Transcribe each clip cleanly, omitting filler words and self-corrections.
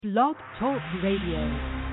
Blog Talk Radio.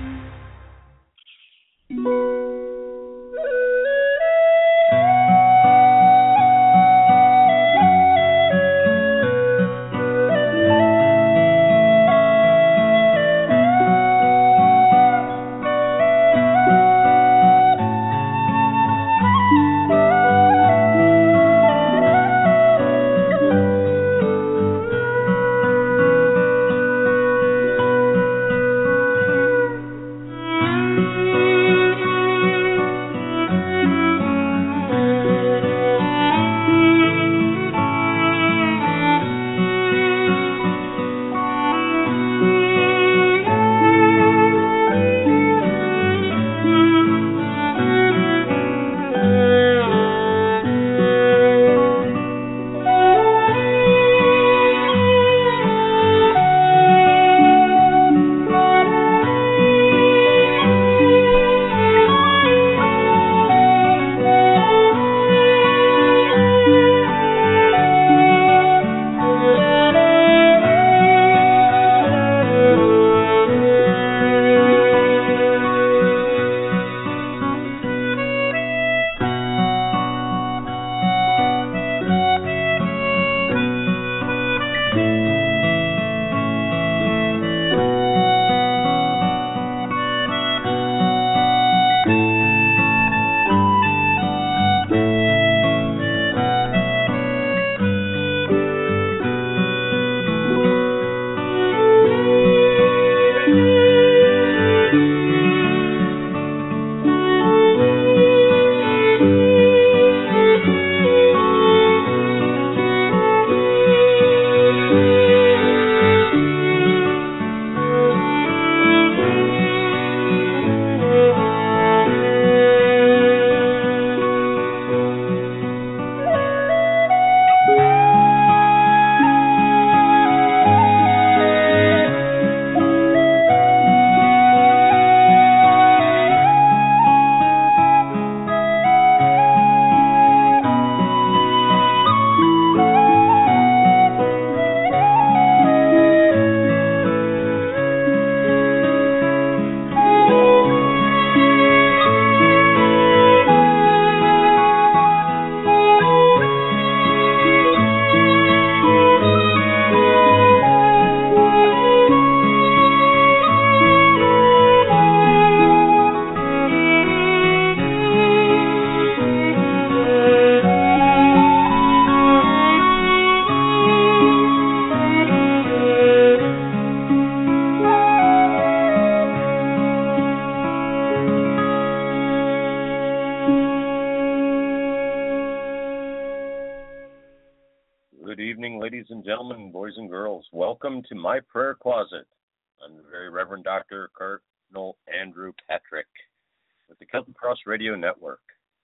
Welcome to my prayer closet. I'm the very Reverend Dr. Cardinal Andrew Patrick with the Celtic Cross Radio Network.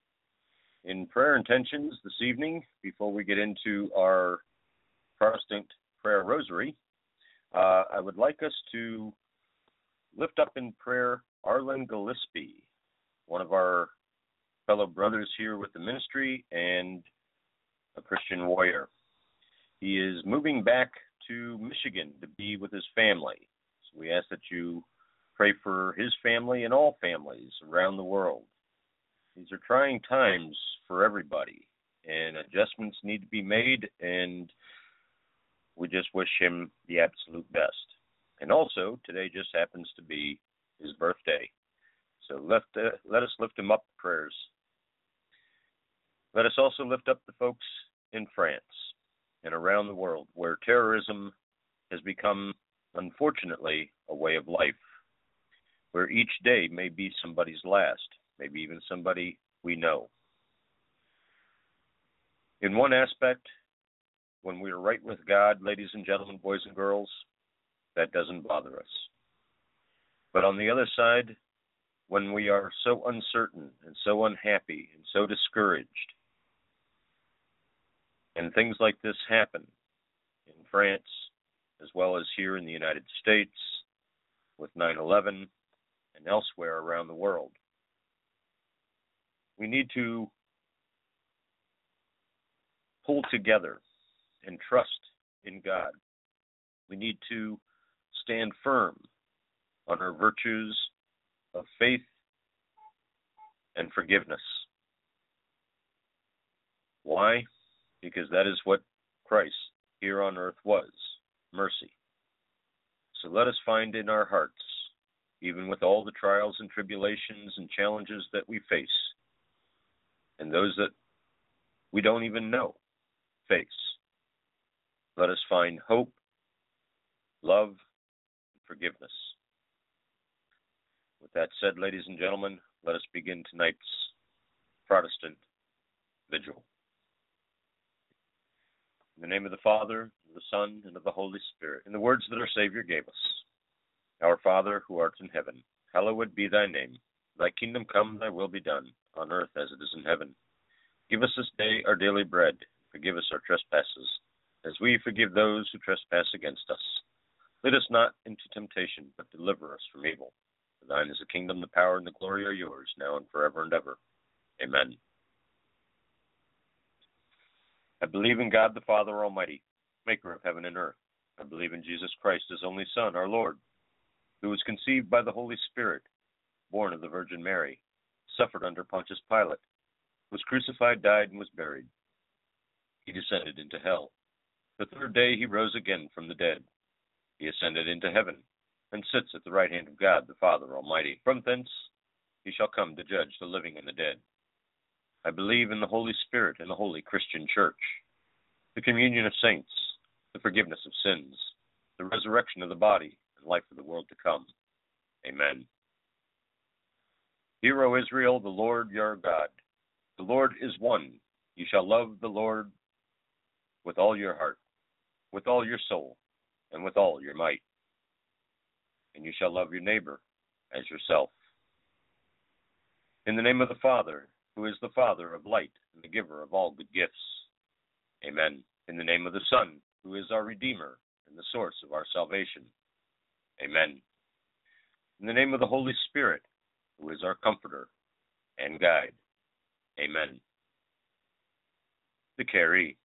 In prayer intentions this evening, before we get into our Protestant prayer rosary, I would like us to lift up in prayer Arlen Gillespie, one of our fellow brothers here with the ministry and a Christian warrior. He is moving back to Michigan to be with his family. So we ask that you pray for his family and all families around the world. These are trying times for everybody, and adjustments need to be made, and we just wish him the absolute best. And also, today just happens to be his birthday. So let us lift him up in prayers. Let us also lift up the folks in France and around the world, where terrorism has become, unfortunately, a way of life, where each day may be somebody's last, maybe even somebody we know. In one aspect, when we are right with God, ladies and gentlemen, boys and girls, that doesn't bother us. But on the other side, when we are so uncertain and so unhappy and so discouraged, and things like this happen in France, as well as here in the United States, with 9/11 and elsewhere around the world. We need to pull together and trust in God. We need to stand firm on our virtues of faith and forgiveness. Why? Because that is what Christ here on earth was, mercy. So let us find in our hearts, even with all the trials and tribulations and challenges that we face, and those that we don't even know face, let us find hope, love, and forgiveness. With that said, ladies and gentlemen, let us begin tonight's Protestant Vigil. In the name of the Father, and the Son, and of the Holy Spirit, in the words that our Savior gave us. Our Father, who art in heaven, hallowed be thy name. Thy kingdom come, thy will be done, on earth as it is in heaven. Give us this day our daily bread. Forgive us our trespasses, as we forgive those who trespass against us. Lead us not into temptation, but deliver us from evil. For thine is the kingdom, the power, and the glory are yours, now and forever and ever. Amen. I believe in God the Father Almighty, maker of heaven and earth. I believe in Jesus Christ, his only Son, our Lord, who was conceived by the Holy Spirit, born of the Virgin Mary, suffered under Pontius Pilate, was crucified, died, and was buried. He descended into hell. The third day he rose again from the dead. He ascended into heaven, and sits at the right hand of God the Father Almighty. From thence he shall come to judge the living and the dead. I believe in the Holy Spirit and the holy Christian Church, the communion of saints, the forgiveness of sins, the resurrection of the body, and life of the world to come. Amen. Hear, O Israel, the Lord your God. The Lord is one. You shall love the Lord with all your heart, with all your soul, and with all your might. And you shall love your neighbor as yourself. In the name of the Father, who is the Father of light and the giver of all good gifts. Amen. In the name of the Son, who is our Redeemer and the source of our salvation. Amen. In the name of the Holy Spirit, who is our Comforter and Guide. Amen. The Carrie.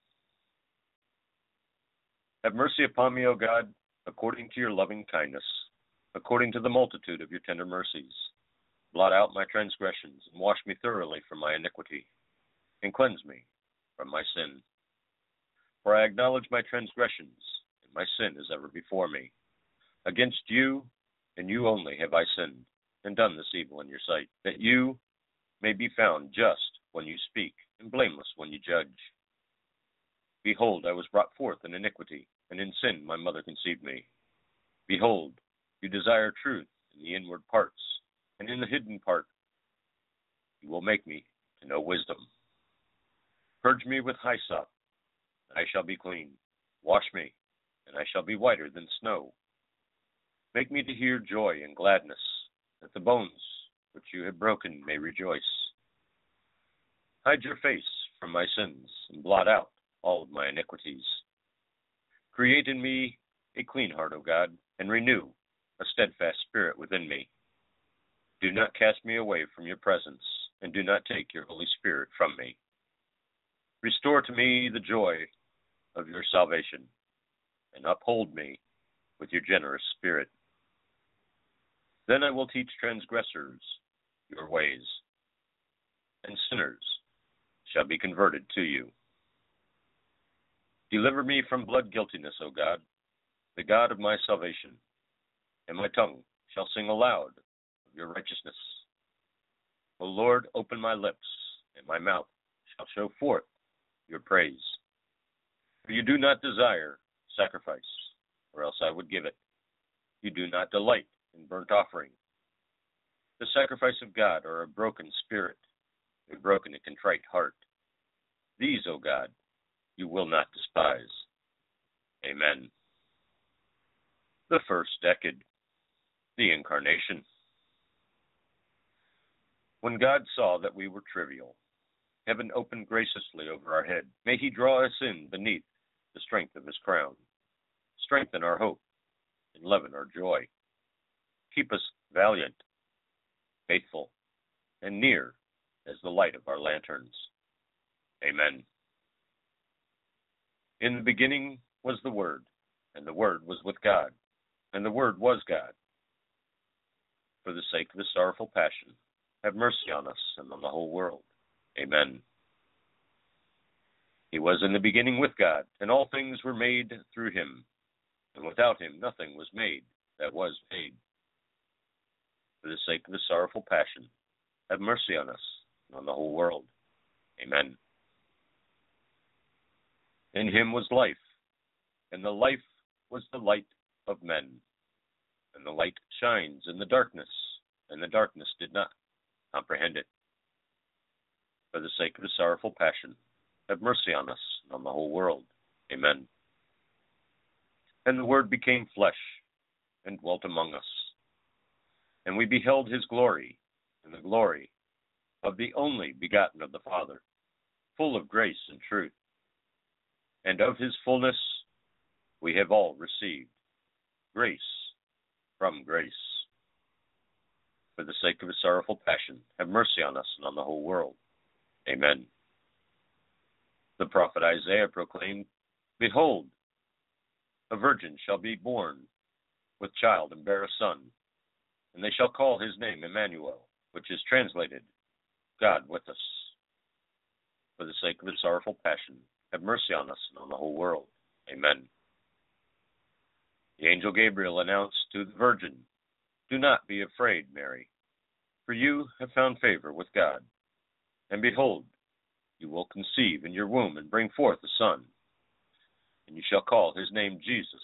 Have mercy upon me, O God, according to your loving kindness, according to the multitude of your tender mercies. Blot out my transgressions, and wash me thoroughly from my iniquity, and cleanse me from my sin. For I acknowledge my transgressions, and my sin is ever before me. Against you, and you only, have I sinned, and done this evil in your sight, that you may be found just when you speak, and blameless when you judge. Behold, I was brought forth in iniquity, and in sin my mother conceived me. Behold, you desire truth in the inward parts, and in the hidden part you will make me to know wisdom. Purge me with hyssop, and I shall be clean. Wash me, and I shall be whiter than snow. Make me to hear joy and gladness, that the bones which you have broken may rejoice. Hide your face from my sins, and blot out all of my iniquities. Create in me a clean heart, O God, and renew a steadfast spirit within me. Do not cast me away from your presence, and do not take your Holy Spirit from me. Restore to me the joy of your salvation, and uphold me with your generous spirit. Then I will teach transgressors your ways, and sinners shall be converted to you. Deliver me from blood guiltiness, O God, the God of my salvation, and my tongue shall sing aloud of your righteousness. O Lord, open my lips, and my mouth shall show forth your praise. For you do not desire sacrifice, or else I would give it. You do not delight in burnt offering. The sacrifice of God are a broken spirit, a broken and contrite heart. These, O God, you will not despise. Amen. The first decade, the Incarnation. When God saw that we were trivial, heaven opened graciously over our head. May he draw us in beneath the strength of his crown, strengthen our hope, and leaven our joy. Keep us valiant, faithful, and near as the light of our lanterns. Amen. In the beginning was the Word, and the Word was with God, and the Word was God. of his sorrowful passion, have mercy on us and on the whole world. Amen. He was in the beginning with God, and all things were made through him, and without him nothing was made that was made. For the sake of his sorrowful passion, have mercy on us and on the whole world. Amen. In him was life, and the life was the light of men. And the light shines in the darkness, and the darkness did not comprehend it. For the sake of his sorrowful passion, have mercy on us and on the whole world. Amen. And the Word became flesh and dwelt among us. And we beheld his glory, and the glory of the only begotten of the Father, full of grace and truth. And of his fullness we have all received grace from grace. For the sake of his sorrowful passion, have mercy on us and on the whole world. Amen. The prophet Isaiah proclaimed, Behold, a virgin shall be born with child and bear a son, and they shall call his name Emmanuel, which is translated, God with us. For the sake of his sorrowful passion, have mercy on us and on the whole world. Amen. The angel Gabriel announced to the virgin, Do not be afraid, Mary, for you have found favor with God. And behold, you will conceive in your womb and bring forth a son, and you shall call his name Jesus.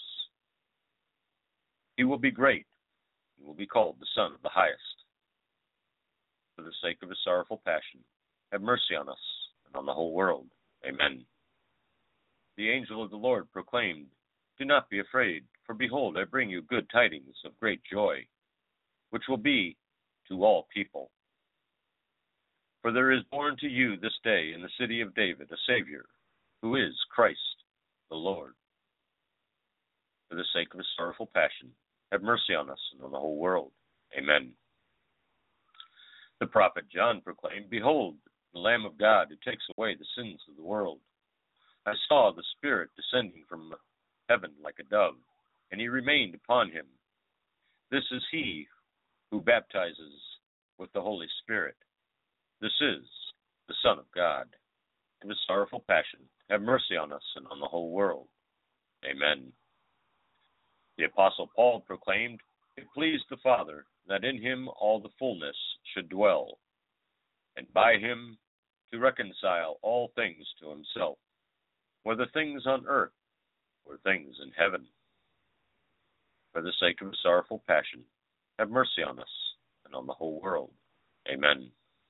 He will be great, and will be called the Son of the Highest. For the sake of his sorrowful passion, have mercy on us and on the whole world. Amen. The angel of the Lord proclaimed, Do not be afraid, for behold, I bring you good tidings of great joy, which will be to all people. For there is born to you this day in the city of David a Savior, who is Christ the Lord. For the sake of his sorrowful passion, have mercy on us and on the whole world. Amen. The prophet John proclaimed, Behold, the Lamb of God who takes away the sins of the world. I saw the Spirit descending from heaven like a dove, and he remained upon him. This is he who baptizes with the Holy Spirit. This is the Son of God. In his sorrowful passion, have mercy on us and on the whole world. Amen. The Apostle Paul proclaimed, It pleased the Father that in him all the fullness should dwell, and by him to reconcile all things to himself, whether things on earth or things in heaven. For the sake of his sorrowful passion, have mercy on us and on the whole world. Amen.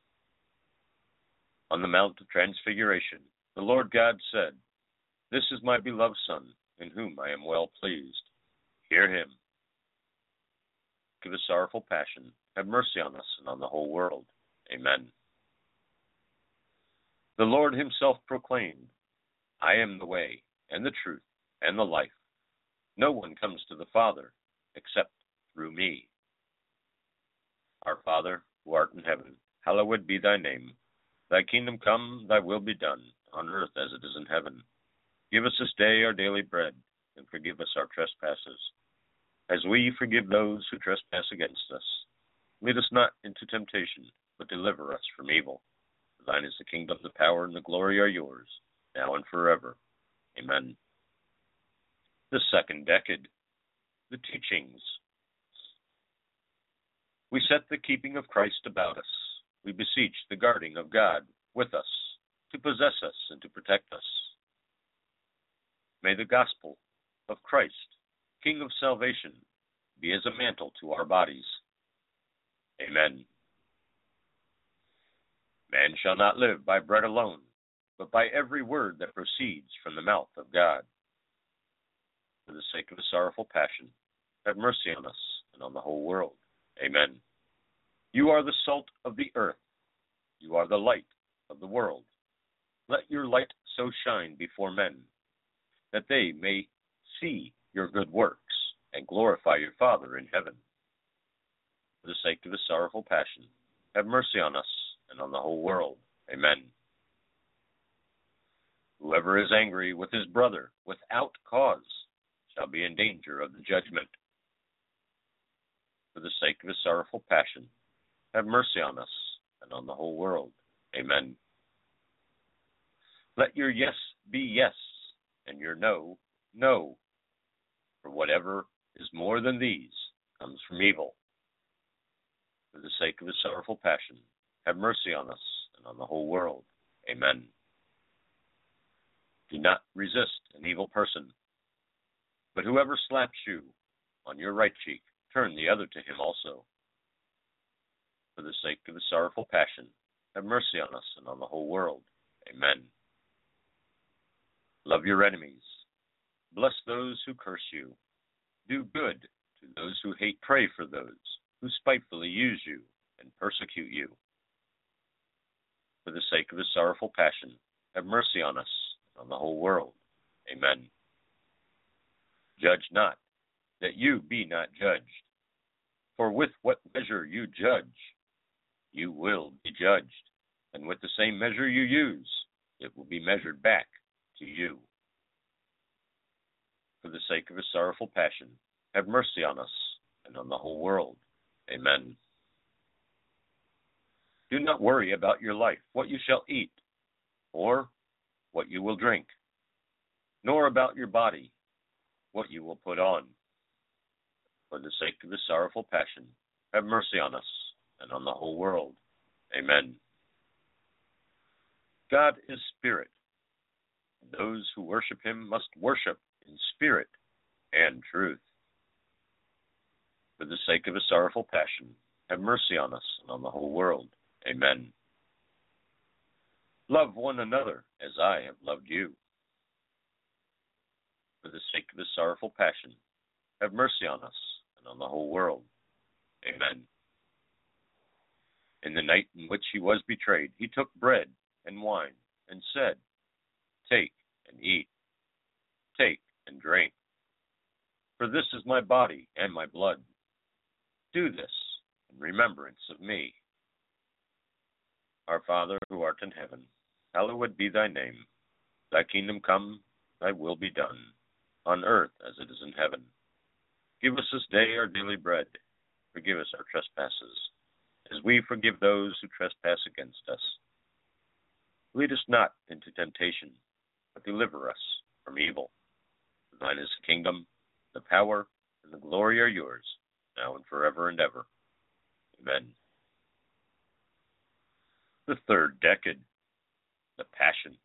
On the Mount of Transfiguration, the Lord God said, This is my beloved Son, in whom I am well pleased. Hear him. Give his sorrowful passion, have mercy on us and on the whole world. Amen. The Lord himself proclaimed, I am the way, and the truth, and the life. No one comes to the Father except through me. Our Father, who art in heaven, hallowed be thy name. Thy kingdom come, thy will be done, on earth as it is in heaven. Give us this day our daily bread, and forgive us our trespasses, as we forgive those who trespass against us. Lead us not into temptation, but deliver us from evil. For thine is the kingdom, the power, and the glory are yours, now and forever. Amen. The second decade, the teachings. We set the keeping of Christ about us. We beseech the guarding of God with us, to possess us and to protect us. May the gospel of Christ, King of salvation, be as a mantle to our bodies. Amen. Man shall not live by bread alone, but by every word that proceeds from the mouth of God. For the sake of his sorrowful passion, have mercy on us and on the whole world. Amen. You are the salt of the earth. You are the light of the world. Let your light so shine before men, that they may see your good works and glorify your Father in heaven. For the sake of his sorrowful passion, have mercy on us and on the whole world. Amen. Whoever is angry with his brother without cause shall be in danger of the judgment. For the sake of his sorrowful passion, have mercy on us and on the whole world. Amen. Let your yes be yes, and your no, no. For whatever is more than these comes from evil. For the sake of his sorrowful passion, have mercy on us and on the whole world. Amen. Do not resist an evil person, but whoever slaps you on your right cheek, turn the other to him also. For the sake of his sorrowful passion, have mercy on us and on the whole world. Amen. Love your enemies. Bless those who curse you. Do good to those who hate. Pray for those who spitefully use you and persecute you. For the sake of his sorrowful passion, have mercy on us and on the whole world. Amen. Judge not, that you be not judged. For with what measure you judge, you will be judged. And with the same measure you use, it will be measured back to you. For the sake of his sorrowful passion, have mercy on us and on the whole world. Amen. Do not worry about your life, what you shall eat, or what you will drink, nor about your body, what you will put on. For the sake of his sorrowful passion, have mercy on us and on the whole world. Amen. God is spirit. Those who worship him must worship in spirit and truth. For the sake of his sorrowful passion, have mercy on us and on the whole world. Amen. Love one another as I have loved you. For the sake of his sorrowful passion, have mercy on us and on the whole world. Amen. In the night in which he was betrayed, he took bread and wine and said, Take and eat. Take and drink. For this is my body and my blood. Do this in remembrance of me. Our Father, who art in heaven, hallowed be thy name. Thy kingdom come, thy will be done, on earth as it is in heaven. Give us this day our daily bread. Forgive us our trespasses, as we forgive those who trespass against us. Lead us not into temptation, but deliver us from evil. For thine is the kingdom, the power, and the glory are yours, now and forever and ever. Amen. The third decade, the Passion.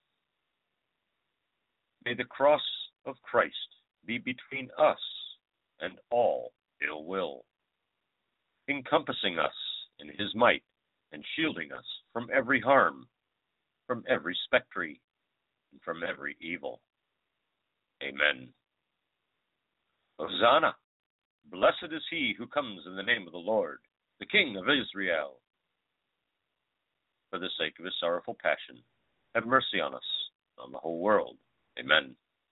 May the cross of Christ be between us and all ill will, encompassing us in his might and shielding us from every harm, from every spectre, and from every evil. Amen. Hosanna! Blessed is he who comes in the name of the Lord, the King of Israel. For the sake of his sorrowful passion, have mercy on us, on the whole world. Amen.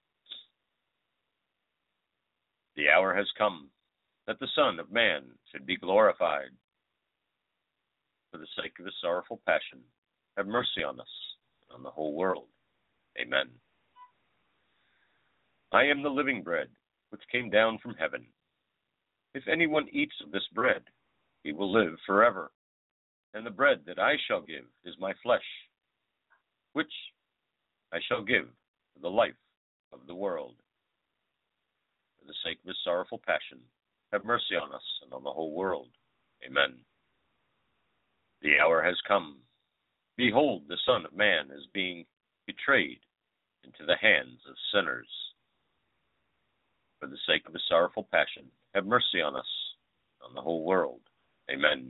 The hour has come that the Son of Man should be glorified. For the sake of his sorrowful passion, have mercy on us, on the whole world. Amen. I am the living bread, which came down from heaven. If anyone eats of this bread, he will live forever. And the bread that I shall give is my flesh, which I shall give for the life of the world. For the sake of his sorrowful passion, have mercy on us and on the whole world. Amen. The hour has come. Behold, the Son of Man is being betrayed into the hands of sinners. For the sake of his sorrowful passion, have mercy on us, on the whole world. Amen.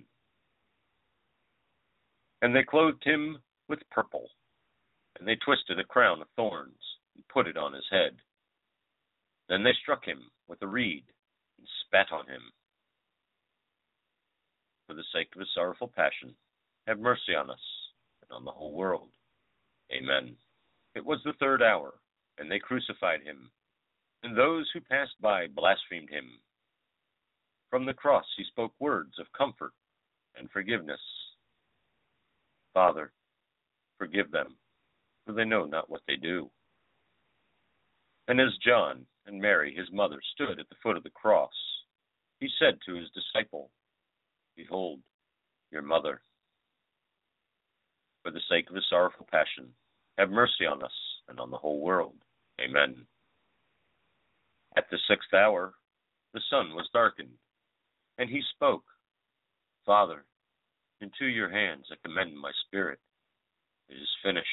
And they clothed him with purple, and they twisted a crown of thorns and put it on his head. Then they struck him with a reed and spat on him. For the sake of his sorrowful passion, have mercy on us and on the whole world. Amen. It was the third hour, and they crucified him, and those who passed by blasphemed him. From the cross he spoke words of comfort and forgiveness. Father, forgive them, for they know not what they do. And as John and Mary, his mother, stood at the foot of the cross, he said to his disciple, Behold, your mother. For the sake of his sorrowful passion, have mercy on us and on the whole world. Amen. At the 6th hour, the sun was darkened, and he spoke, Father, into your hands I commend my spirit. It is finished.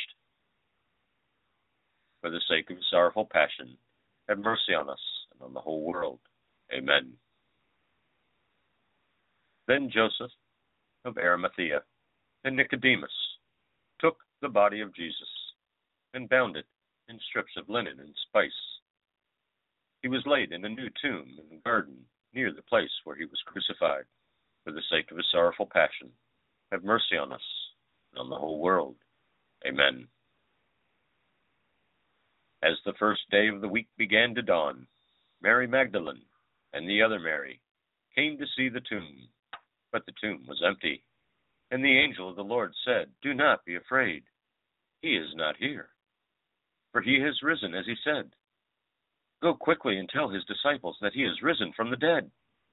For the sake of his sorrowful passion, have mercy on us and on the whole world. Amen. Then Joseph of Arimathea and Nicodemus took the body of Jesus and bound it in strips of linen and spice. He was laid in a new tomb in the garden near the place where he was crucified. For the sake of his sorrowful passion, have mercy on us and on the whole world. Amen. As the first day of the week began to dawn, Mary Magdalene and the other Mary came to see the tomb, but the tomb was empty. And the angel of the Lord said, Do not be afraid. He is not here, for he has risen as he said. Go quickly and tell his disciples that he is risen from the dead.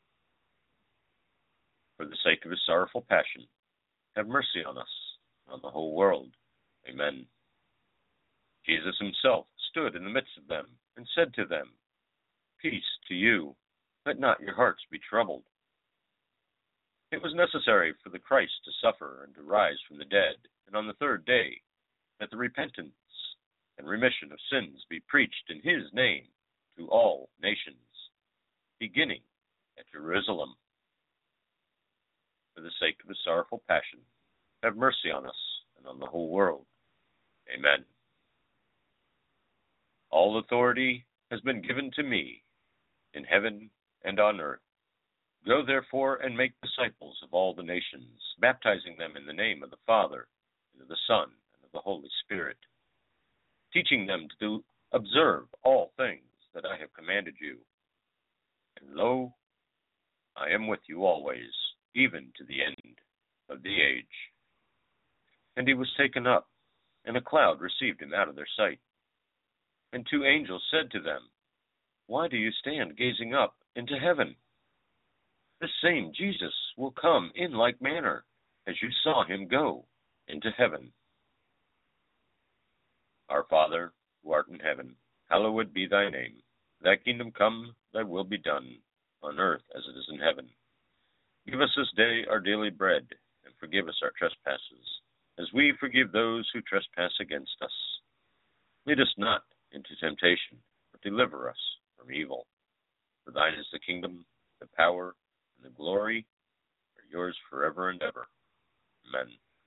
For the sake of his sorrowful passion, have mercy on us, on the whole world. Amen. Jesus himself stood in the midst of them and said to them, Peace to you, let not your hearts be troubled. It was necessary for the Christ to suffer and to rise from the dead, and on the 3rd day, that the repentance and remission of sins be preached in his name to all nations, beginning at Jerusalem. For the sake of his sorrowful passion, have mercy on us and on the whole world. Amen. All authority has been given to me in heaven and on earth. Go therefore and make disciples of all the nations, baptizing them in the name of the Father, and of the Son, and of the Holy Spirit, teaching them to observe all things that I have commanded you. And lo, I am with you always, even to the end of the age. And he was taken up, and a cloud received him out of their sight. And 2 angels said to them, Why do you stand gazing up into heaven? This same Jesus will come in like manner as you saw him go into heaven. Our Father, who art in heaven, hallowed be thy name. Thy kingdom come, thy will be done, on earth as it is in heaven. Give us this day our daily bread, and forgive us our trespasses, as we forgive those who trespass against us. Lead us not into temptation, but deliver us from evil. For thine is the kingdom, the power, and the glory are yours forever and ever. Amen.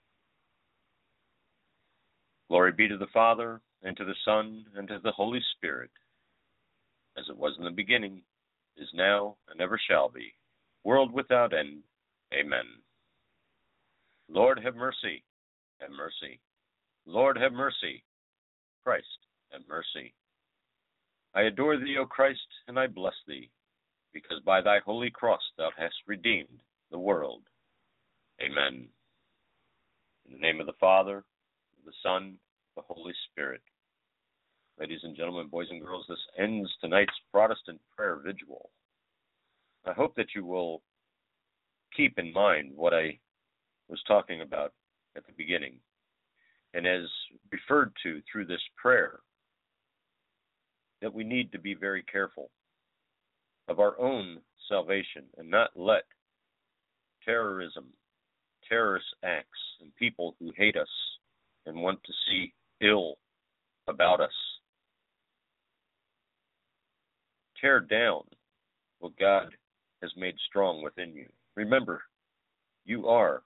Glory be to the Father, and to the Son, and to the Holy Spirit, as it was in the beginning, is now, and ever shall be, world without end. Amen. Lord, have mercy. Have mercy. Lord, have mercy. Christ, have mercy. I adore thee, O Christ, and I bless thee, because by thy holy cross thou hast redeemed the world. Amen. In the name of the Father, of the Son, the Holy Spirit. Ladies and gentlemen, boys and girls, this ends tonight's Protestant prayer vigil. I hope that you will keep in mind what I was talking about at the beginning, and as referred to through this prayer, that we need to be very careful of our own salvation and not let terrorism, terrorist acts, and people who hate us and want to see ill about us tear down what God has made strong within you. Remember, you are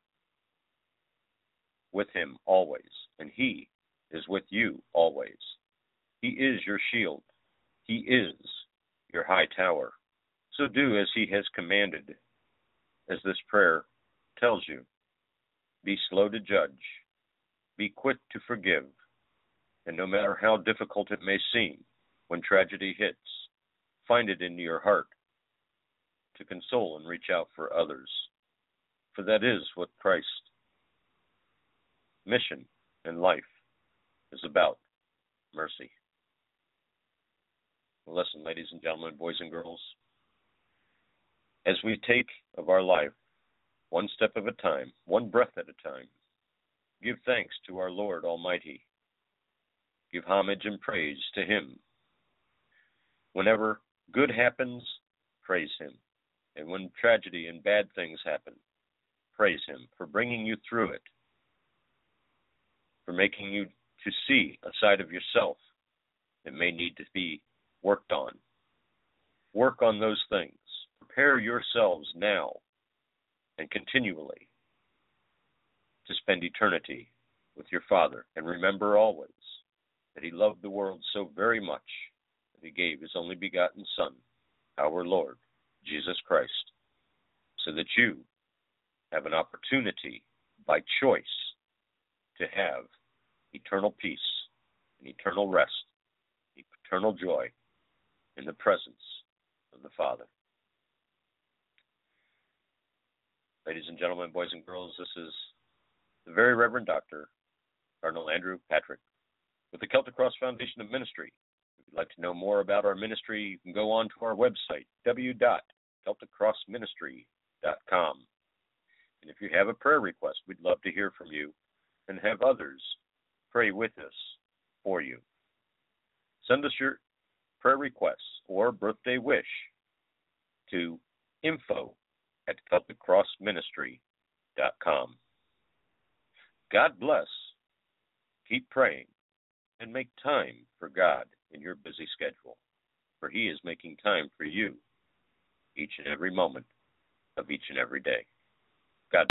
with him always, and he is with you always. He is your shield. He is your high tower. So do as he has commanded, as this prayer tells you. Be slow to judge. Be quick to forgive. And no matter how difficult it may seem, when tragedy hits, find it in your heart to console and reach out for others. For that is what Christ's mission in life is about, mercy. Listen, ladies and gentlemen, boys and girls, as we take of our life one step at a time, one breath at a time. Give thanks to our Lord Almighty. Give homage and praise to Him. Whenever good happens, praise Him. And when tragedy and bad things happen, praise Him for bringing you through it, for making you to see a side of yourself that may need to be worked on. Work on those things. Prepare yourselves now and continually to spend eternity with your Father. And remember always that He loved the world so very much that He gave His only begotten Son, our Lord, Jesus Christ, so that you have an opportunity by choice to have eternal peace and eternal rest, eternal joy in the presence of the Father. Ladies and gentlemen, boys and girls, this is the Very Reverend Dr. Cardinal Andrew Patrick with the Celtic Cross Foundation of Ministry. If you'd like to know more about our ministry, you can go on to our website, www.celticcrossministry.com. And if you have a prayer request, we'd love to hear from you and have others pray with us for you. Send us your prayer requests or birthday wish to info@CelticCrossMinistry.com. God bless. Keep praying and make time for God in your busy schedule, for He is making time for you each and every moment of each and every day.